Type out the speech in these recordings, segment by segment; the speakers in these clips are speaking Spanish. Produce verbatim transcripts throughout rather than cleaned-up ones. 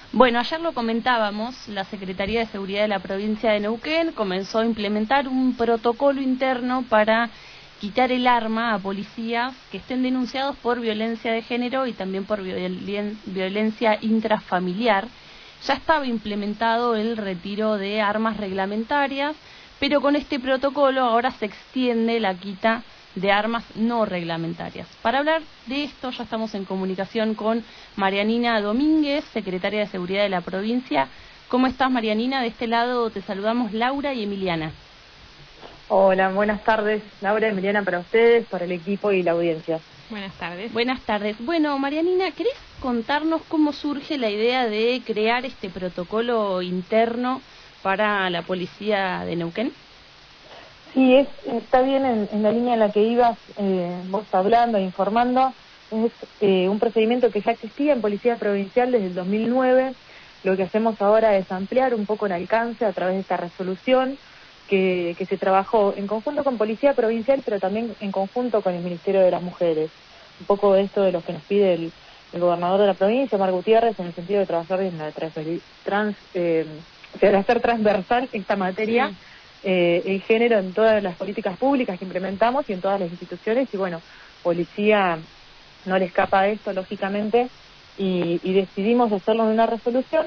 Bueno, ayer lo comentábamos, la Secretaría de Seguridad de la provincia de Neuquén comenzó a implementar un protocolo interno para quitar el arma a policías que estén denunciados por violencia de género y también por violen violencia intrafamiliar. Ya estaba implementado el retiro de armas reglamentarias, pero con este protocolo ahora se extiende la quita de armas no reglamentarias. Para hablar de esto ya estamos en comunicación con Marianina Domínguez, secretaria de Seguridad de la provincia. ¿Cómo estás, Marianina? De este lado te saludamos Laura y Emiliana. Hola, buenas tardes, Laura y Emiliana, para ustedes, para el equipo y la audiencia. Buenas tardes. Buenas tardes. Bueno, Marianina, ¿querés contarnos cómo surge la idea de crear este protocolo interno para la policía de Neuquén? Sí, es, está bien en, en la línea en la que ibas eh, vos hablando e informando. Es eh, un procedimiento que ya existía en Policía Provincial desde el dos mil nueve. Lo que hacemos ahora es ampliar un poco el alcance a través de esta resolución que, que se trabajó en conjunto con Policía Provincial, pero también en conjunto con el Ministerio de las Mujeres. Un poco de esto de lo que nos pide el, el gobernador de la provincia, Mar Gutiérrez, en el sentido de trabajar en la trans, trans eh, de hacer transversal esta materia. Sí. Eh, el género en todas las políticas públicas que implementamos y en todas las instituciones, y bueno, policía no le escapa a esto, lógicamente, y, y decidimos hacerlo en una resolución.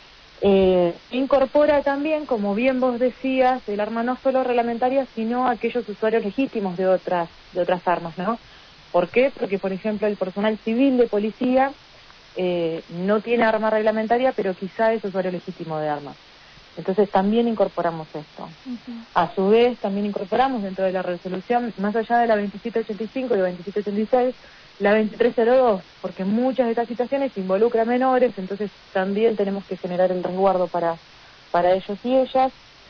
Eh, incorpora también, como bien vos decías, el arma no solo reglamentaria, sino aquellos usuarios legítimos de otras, de otras armas, ¿no? ¿Por qué? Porque, por ejemplo, el personal civil de policía eh, no tiene arma reglamentaria, pero quizá es usuario legítimo de armas. Entonces también incorporamos esto. Uh-huh. A su vez también incorporamos dentro de la resolución, más allá de la veintisiete ochenta y cinco y la veintisiete ochenta y seis, la veintitrés cero dos, porque muchas de estas situaciones involucran menores, entonces también tenemos que generar el resguardo para, para ellos y ellas.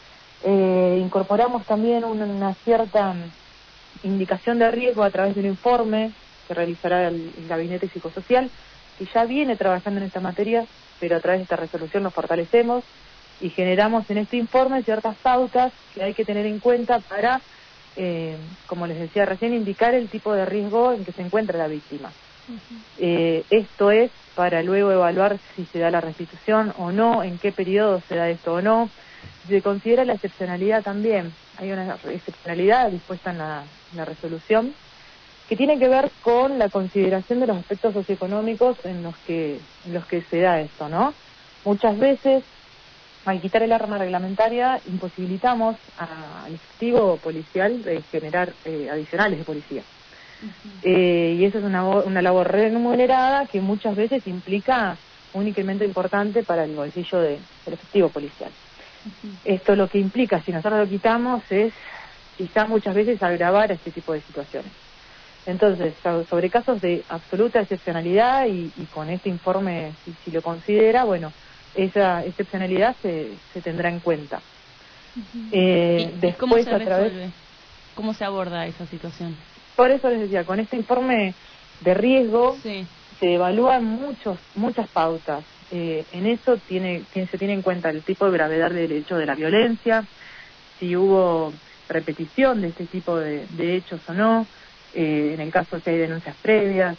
Eh, incorporamos también una, una cierta indicación de riesgo a través de un informe que realizará el, el Gabinete Psicosocial, que ya viene trabajando en esta materia, pero a través de esta resolución nos fortalecemos y generamos en este informe ciertas pautas que hay que tener en cuenta para, eh, como les decía recién, indicar el tipo de riesgo en que se encuentra la víctima. Uh-huh. Eh, esto es para luego evaluar si se da la restitución o no, en qué periodo se da esto o no. Se considera la excepcionalidad también. Hay una excepcionalidad dispuesta en la, en la resolución que tiene que ver con la consideración de los aspectos socioeconómicos en los que, en los que se da esto, ¿no? Muchas veces, al quitar el arma reglamentaria, imposibilitamos a, al efectivo policial de generar eh, adicionales de policía. Uh-huh. Eh, y eso es una, una labor remunerada que muchas veces implica un incremento importante para el bolsillo de, del efectivo policial. Uh-huh. Esto lo que implica, si nosotros lo quitamos, es quizá muchas veces agravar este tipo de situaciones. Entonces, sobre casos de absoluta excepcionalidad y, y con este informe, si, si lo considera, bueno, esa excepcionalidad se, se tendrá en cuenta. Uh-huh. eh, ¿Y después, cómo se a través, resuelve? ¿Cómo se aborda esa situación? Por eso les decía, con este informe de riesgo sí. se evalúan muchos, muchas pautas. Eh, en eso tiene, tiene, se tiene en cuenta el tipo de gravedad del hecho de la violencia, si hubo repetición de este tipo de, de hechos o no, eh, en el caso si hay denuncias previas,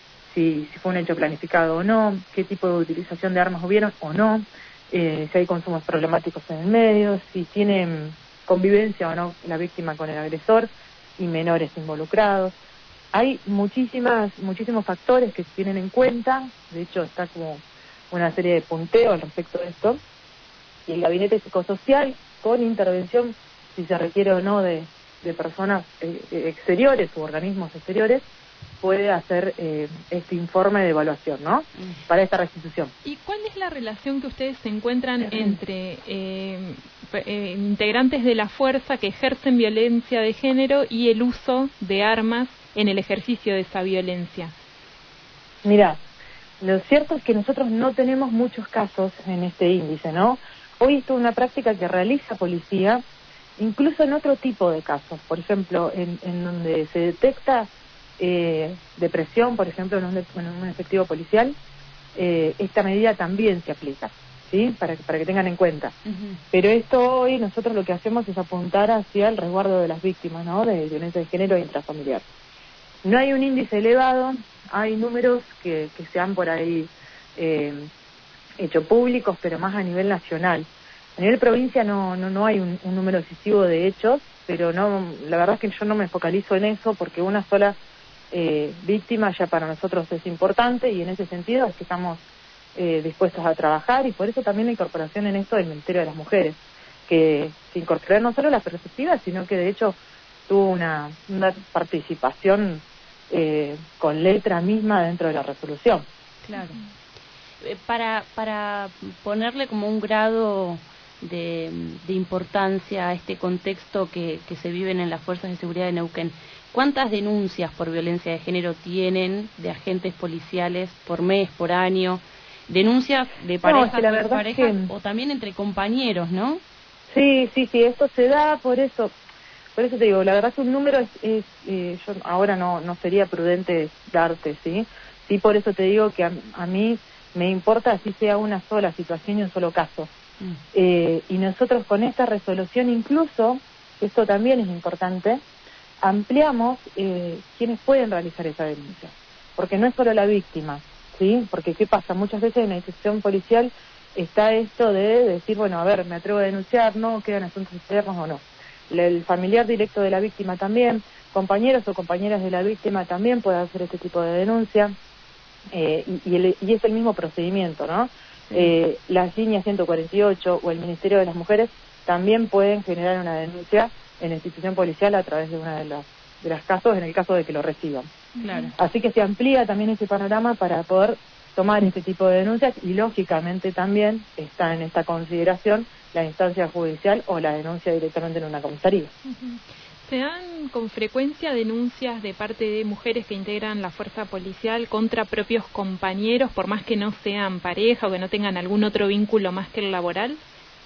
Si, si fue un hecho planificado o no, qué tipo de utilización de armas hubieron o no, eh, si hay consumos problemáticos en el medio, si tiene convivencia o no la víctima con el agresor y menores involucrados. Hay muchísimas, muchísimos factores que se tienen en cuenta, de hecho está como una serie de punteos al respecto de esto, y el Gabinete Psicosocial, con intervención, si se requiere o no, de, de personas eh, exteriores u organismos exteriores, puede hacer eh, este informe de evaluación, ¿no? Mm. Para esta restitución. ¿Y cuál es la relación que ustedes se encuentran entre eh, eh, integrantes de la fuerza que ejercen violencia de género y el uso de armas en el ejercicio de esa violencia? Mira, lo cierto es que nosotros no tenemos muchos casos en este índice, ¿no? Hoy esto es una práctica que realiza policía, incluso en otro tipo de casos. Por ejemplo, en, en donde se detecta Eh, depresión, por ejemplo, en un, en un efectivo policial, eh, esta medida también se aplica, ¿sí? Para, para que tengan en cuenta. Uh-huh. Pero esto hoy nosotros lo que hacemos es apuntar hacia el resguardo de las víctimas, ¿no? De violencia de género e intrafamiliar. No hay un índice elevado, hay números que, que se han por ahí eh, hecho públicos, pero más a nivel nacional. A nivel provincia no no, no hay un, un número excesivo de hechos, pero no, la verdad es que yo no me focalizo en eso porque una sola eh, víctima ya para nosotros es importante, y en ese sentido es que estamos eh, dispuestos a trabajar, y por eso también la incorporación en esto del Ministerio de las Mujeres, que se incorporó no solo la perspectiva, sino que de hecho tuvo una, una participación eh, con letra misma dentro de la resolución. Claro. Eh, para, para ponerle como un grado de, de importancia a este contexto que, que se viven en las fuerzas de seguridad de Neuquén, ¿cuántas denuncias por violencia de género tienen de agentes policiales por mes, por año? Denuncias de pareja no, la con verdad pareja que... o también entre compañeros, ¿no? Sí, sí, sí, esto se da por eso, por eso te digo, la verdad que un número es, es eh, yo ahora no no sería prudente darte, ¿sí? Sí, por eso te digo que a, a mí me importa así sea una sola situación y un solo caso. Mm. Eh, y nosotros con esta resolución incluso, esto también es importante, ampliamos eh, quienes pueden realizar esa denuncia, porque no es solo la víctima, ¿sí? Porque ¿qué pasa? Muchas veces en la institución policial está esto de decir, bueno, a ver, me atrevo a denunciar, no, quedan asuntos internos o no. El familiar directo de la víctima también, compañeros o compañeras de la víctima también pueden hacer este tipo de denuncia, eh, y, y, el, y es el mismo procedimiento, ¿no? Sí. Eh, las líneas ciento cuarenta y ocho o el Ministerio de las Mujeres también pueden generar una denuncia en la institución policial a través de una de las, de las casos, en el caso de que lo reciban. Claro. Así que se amplía también ese panorama para poder tomar este tipo de denuncias, y lógicamente también está en esta consideración la instancia judicial o la denuncia directamente en una comisaría. Uh-huh. ¿Se dan con frecuencia denuncias de parte de mujeres que integran la fuerza policial contra propios compañeros, por más que no sean pareja o que no tengan algún otro vínculo más que el laboral?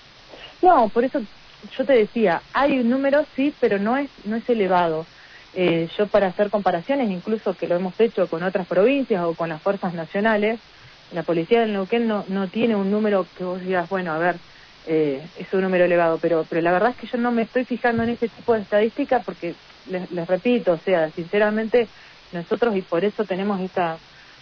No, por eso yo te decía, hay un número sí, pero no es no es elevado. Eh, yo para hacer comparaciones, incluso que lo hemos hecho con otras provincias o con las fuerzas nacionales, la policía del Neuquén no, no tiene un número que vos digas, bueno, a ver, eh, es un número elevado, pero pero la verdad es que yo no me estoy fijando en ese tipo de estadísticas porque, les, les repito, o sea, sinceramente nosotros, y por eso tenemos esta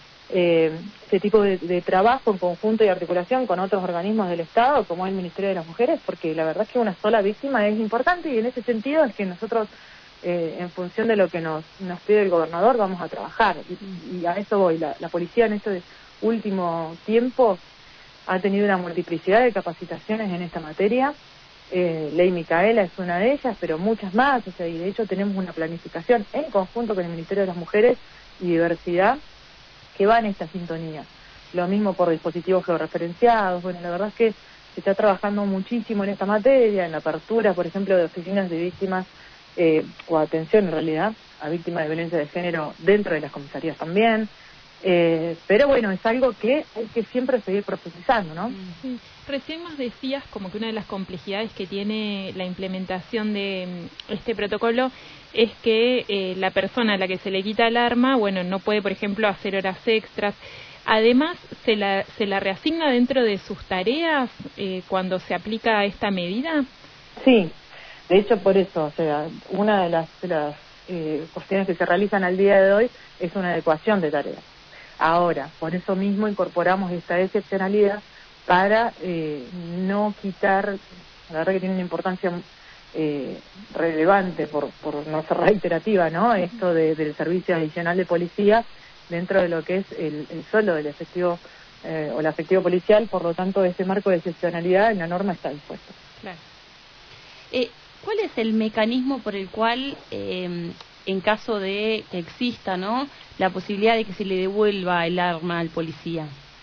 eh, este tipo de, de trabajo en conjunto y articulación con otros organismos del Estado, como el Ministerio de las Mujeres, porque la verdad es que una sola víctima es importante, y en ese sentido es que nosotros Eh, en función de lo que nos, nos pide el gobernador vamos a trabajar, y, y a eso voy. La, la policía en este último tiempo ha tenido una multiplicidad de capacitaciones en esta materia. eh, Ley Micaela es una de ellas, pero muchas más, o sea, y de hecho tenemos una planificación en conjunto con el Ministerio de las Mujeres y Diversidad que va en esta sintonía. Lo mismo por dispositivos georreferenciados. Bueno, la verdad es que se está trabajando muchísimo en esta materia, en la apertura, por ejemplo, de oficinas de víctimas Eh, o atención en realidad a víctimas de violencia de género dentro de las comisarías también, eh, pero bueno, es algo que hay que siempre seguir profundizando, ¿no? Sí. Recién nos decías como que una de las complejidades que tiene la implementación de este protocolo es que eh, la persona a la que se le quita el arma, bueno, no puede, por ejemplo, hacer horas extras. Además, ¿se la, se la reasigna dentro de sus tareas eh, cuando se aplica esta medida? Sí. De hecho, por eso, o sea, una de las, de las eh, cuestiones que se realizan al día de hoy es una adecuación de tareas. Ahora, por eso mismo incorporamos esta excepcionalidad para eh, no quitar, la verdad que tiene una importancia eh, relevante, por, por no ser reiterativa, ¿no? Esto de, del servicio adicional de policía dentro de lo que es el, el sueldo del efectivo eh, o el efectivo policial, por lo tanto, ese marco de excepcionalidad en la norma está dispuesto. Claro. Eh, ¿Cuál es el mecanismo por el cual, eh, en caso de que exista, ¿no?, la posibilidad de que se le devuelva el arma al policía?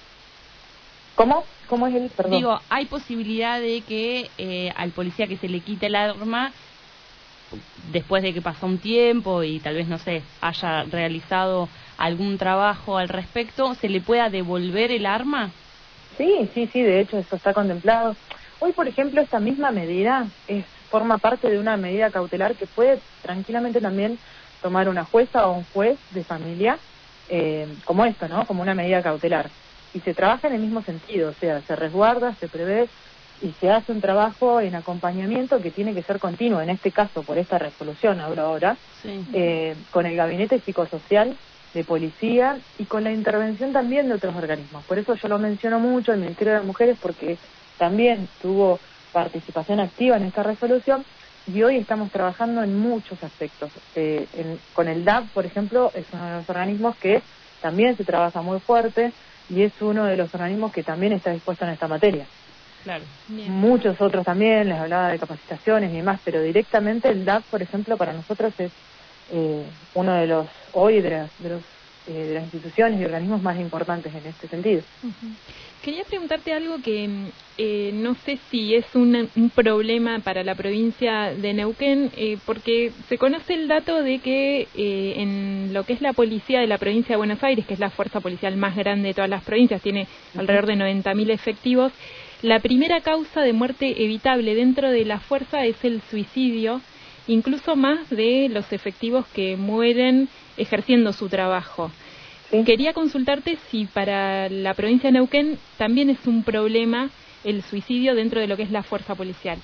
¿Cómo? ¿Cómo es el perdón? Digo, ¿hay posibilidad de que eh, al policía que se le quite el arma, después de que pasó un tiempo y tal vez, no sé, haya realizado algún trabajo al respecto, se le pueda devolver el arma? Sí, sí, sí, de hecho eso está contemplado. Hoy, por ejemplo, esta misma medida es forma parte de una medida cautelar que puede tranquilamente también tomar una jueza o un juez de familia, eh, como esto, ¿no? Como una medida cautelar. Y se trabaja en el mismo sentido, o sea, se resguarda, se prevé y se hace un trabajo en acompañamiento que tiene que ser continuo. En este caso, por esta resolución, hablo ahora, sí. eh, con el gabinete psicosocial de policía y con la intervención también de otros organismos. Por eso yo lo menciono mucho, el Ministerio de las Mujeres, porque también tuvo participación activa en esta resolución y hoy estamos trabajando en muchos aspectos. Eh, en, con el D A P, por ejemplo, es uno de los organismos que también se trabaja muy fuerte y es uno de los organismos que también está dispuesto en esta materia. Claro. Bien. Muchos otros también, les hablaba de capacitaciones y demás, pero directamente el D A P, por ejemplo, para nosotros es eh, uno de los, hoy, de, las, de, los, eh, de las instituciones y organismos más importantes en este sentido. Uh-huh. Quería preguntarte algo que eh, no sé si es un, un problema para la provincia de Neuquén, eh, porque se conoce el dato de que eh, en lo que es la policía de la provincia de Buenos Aires, que es la fuerza policial más grande de todas las provincias, tiene alrededor de noventa mil efectivos, la primera causa de muerte evitable dentro de la fuerza es el suicidio, incluso más de los efectivos que mueren ejerciendo su trabajo. Sí. Quería consultarte si para la provincia de Neuquén también es un problema el suicidio dentro de lo que es la fuerza policial.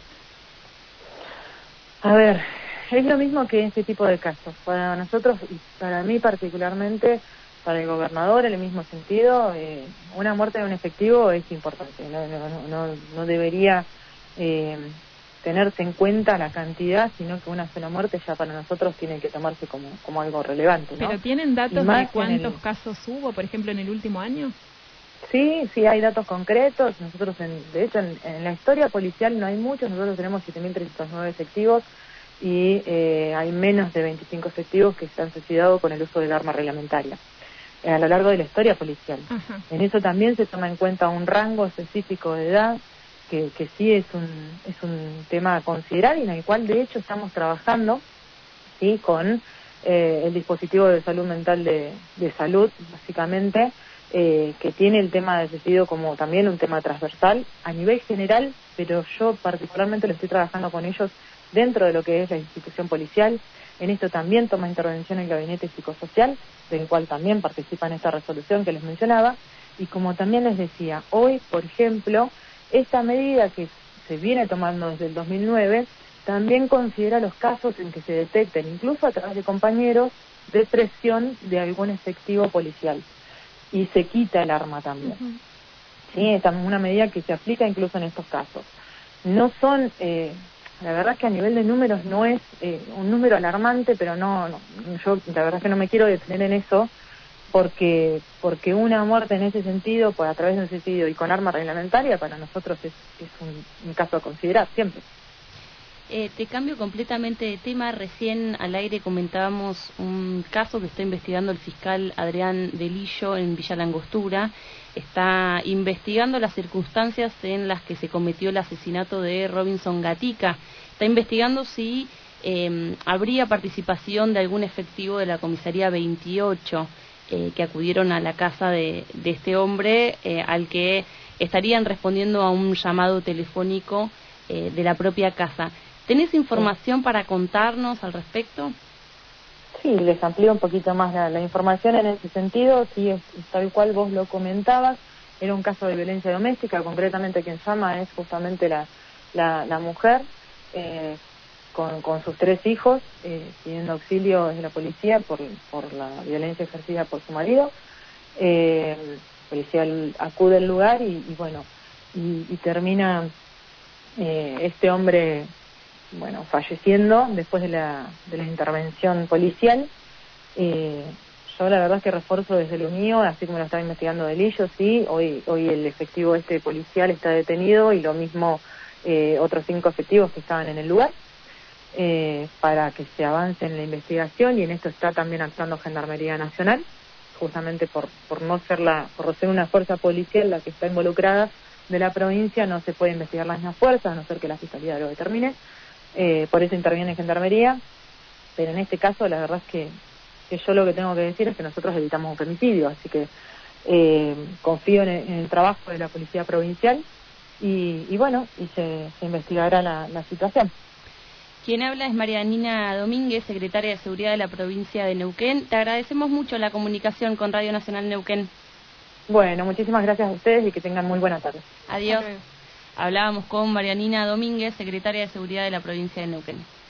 A ver, es lo mismo que este tipo de casos. Para nosotros, y para mí particularmente, para el gobernador en el mismo sentido, eh, una muerte de un efectivo es importante. No, no, no, no debería eh, tenerse en cuenta la cantidad, sino que una sola muerte ya para nosotros tiene que tomarse como, como algo relevante, ¿no? ¿Pero tienen datos de cuántos el... casos hubo, por ejemplo, en el último año? Sí, sí hay datos concretos. Nosotros, en, de hecho, en, en la historia policial no hay muchos. Nosotros tenemos siete mil trescientos nueve efectivos y eh, hay menos de veinticinco efectivos que se han suicidado con el uso del arma reglamentaria eh, a lo largo de la historia policial. Ajá. En eso también se toma en cuenta un rango específico de edad, Que, que sí es un es un tema a considerar y en el cual de hecho estamos trabajando sí con eh, el dispositivo de salud mental de, de salud básicamente eh, que tiene el tema del suicidio como también un tema transversal a nivel general, pero yo particularmente lo estoy trabajando con ellos dentro de lo que es la institución policial. En esto también toma intervención el gabinete psicosocial, del cual también participa en esta resolución que les mencionaba, y como también les decía, hoy por ejemplo esta medida que se viene tomando desde el dos mil nueve también considera los casos en que se detecten, incluso a través de compañeros, depresión de algún efectivo policial. Y se quita el arma también. Uh-huh. Sí, es una medida que se aplica incluso en estos casos. No son, eh, la verdad es que a nivel de números no es eh, un número alarmante, pero no, no, yo la verdad es que no me quiero detener en eso, porque porque una muerte en ese sentido, pues a través de un suicidio y con arma reglamentaria, para nosotros es, es un, un caso a considerar siempre. Eh, te cambio completamente de tema. Recién al aire comentábamos un caso que está investigando el fiscal Adrián Delillo en Villa Langostura. Está investigando las circunstancias en las que se cometió el asesinato de Robinson Gatica. Está investigando si eh, habría participación de algún efectivo de la comisaría veintiocho. Eh, que acudieron a la casa de, de este hombre, eh, al que estarían respondiendo a un llamado telefónico eh, de la propia casa. ¿Tenés información sí. para contarnos al respecto? Sí, les amplío un poquito más la, la información en ese sentido. Sí, es, tal cual vos lo comentabas, era un caso de violencia doméstica. Concretamente quien llama es justamente la, la, la mujer, eh, Con, con sus tres hijos, eh, pidiendo auxilio desde la policía por, por la violencia ejercida por su marido. Eh, el policía acude al lugar y, y bueno, y, y termina eh, este hombre, bueno, falleciendo después de la, de la intervención policial. Eh, yo la verdad es que refuerzo desde lo mío, así como lo estaba investigando Delillo, sí, hoy, hoy el efectivo este policial está detenido y lo mismo eh, otros cinco efectivos que estaban en el lugar. Eh, para que se avance en la investigación, y en esto está también actuando Gendarmería Nacional, justamente por por no ser la por ser una fuerza policial la que está involucrada de la provincia, no se puede investigar las mismas fuerzas, a no ser que la Fiscalía lo determine, eh, por eso interviene Gendarmería, pero en este caso la verdad es que, que yo lo que tengo que decir es que nosotros evitamos un femicidio, así que eh, confío en el, en el trabajo de la Policía Provincial y, y bueno, y se, se investigará la, la situación. Quien habla es Marianina Domínguez, secretaria de Seguridad de la provincia de Neuquén. Te agradecemos mucho la comunicación con Radio Nacional Neuquén. Bueno, muchísimas gracias a ustedes y que tengan muy buena tarde. Adiós. Hablábamos con Marianina Domínguez, secretaria de Seguridad de la provincia de Neuquén.